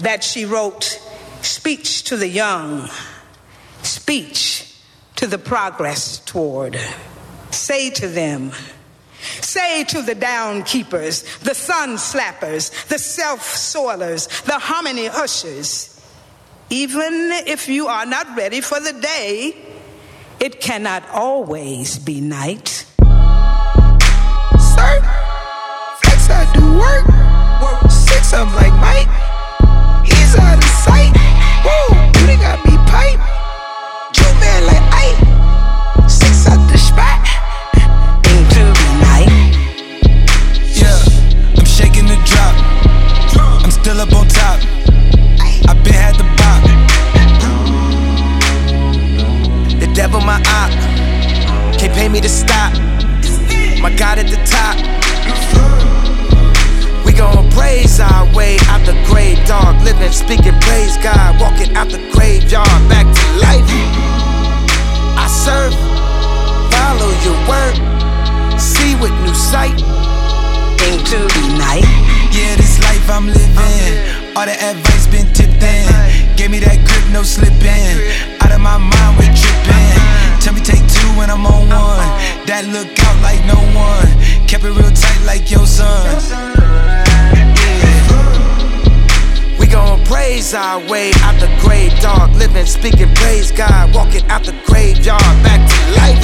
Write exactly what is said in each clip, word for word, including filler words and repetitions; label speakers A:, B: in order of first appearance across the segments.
A: that she wrote, "Speech to the young, speech to the progress toward. Say to them, say to the downkeepers, the sun slappers, the self-soilers, the hominy ushers, even if you are not ready for the day, it cannot always be night."
B: Sir, flex I do work, work six I'm like Mike, he's out of sight, whoa, they got me pipe, Drew man like Ike, six out the spot,
A: into the night.
C: Yeah, I'm shaking the drop, I'm still up on top, I been had the bop, the devil my op, can't pay me to stop, my God at the top. We gon' praise our way out the grave, dog. Living, speaking, praise God. Walking out the graveyard, back to life. I serve, follow your word, see with new sight.
A: Into the night.
C: Yeah, this life I'm living, all the advice been tipped in. Gave me that grip, no slipping. Out of my mind, we tripping. Tell me take two when I'm on one. That look out like no one. Kept it real tight like your son. We gon' praise our way out the grave, dog. Living, speaking, praise God. Walking out the graveyard, back to life.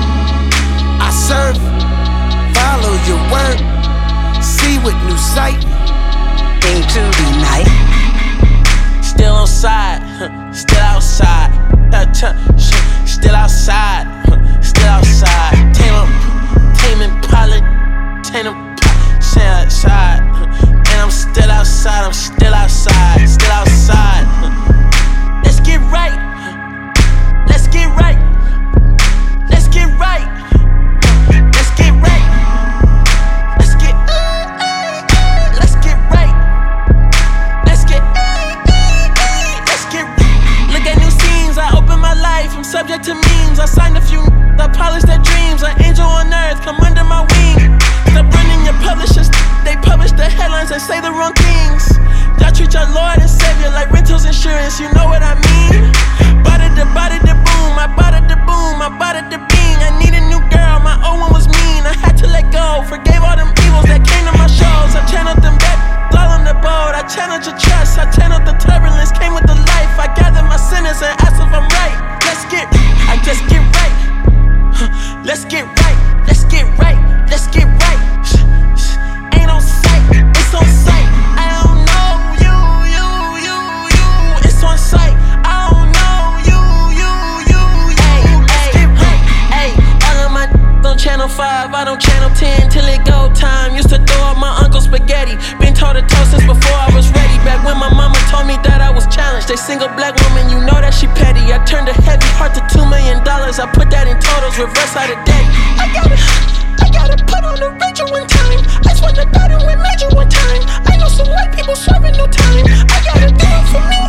C: I serve, follow your word, see with new sight.
A: Into the night.
D: Still on side, still outside. Still outside, still outside. Tame 'em, tame Impala, tame 'em, stay outside. And I'm still outside, I'm still outside, still outside. Let's get right, let's get right, let's get right, let's get right, let's get, let's get right, let's get, let's get. Look at new scenes, I open my life, I'm subject to memes. I signed a few, I polished their dreams. An angel on earth, come under my wing. Stop running your publishers, they publish the headlines and say the wrong things. Y'all treat your Lord and Savior like rentals insurance, you know what I mean? Bought it, the bought it, the boom, I bought it, the boom, I bought it, the bean. I need a new girl, my old one was mean. I had to let go, forgave all them evils that came to my shows. I channeled them back, all on the boat. I channeled your trust, I channeled the turbulence, came with the life. I gathered my sinners and asked if I'm right. Let's get, I just get right. Let's get right, let's get right, let's get right. Ain't on sight, it's on sight. I don't know you, you, you, you. It's on sight. I don't know you, you, you, you. Let's get right. Ay, all of my on channel five, I don't channel ten till it go time. Used to throw up my uncle's spaghetti. Been toe to toe since before I was ready. Back when my mama told me that I was challenged. They single black woman, you know that she petty. I turned a heavy heart to two million dollars. I put that in totals, reverse out of debt. I gotta, I gotta put on the Rachel one time. I swear to God, it went major one time. I know some white people serving no time. I gotta do it for me.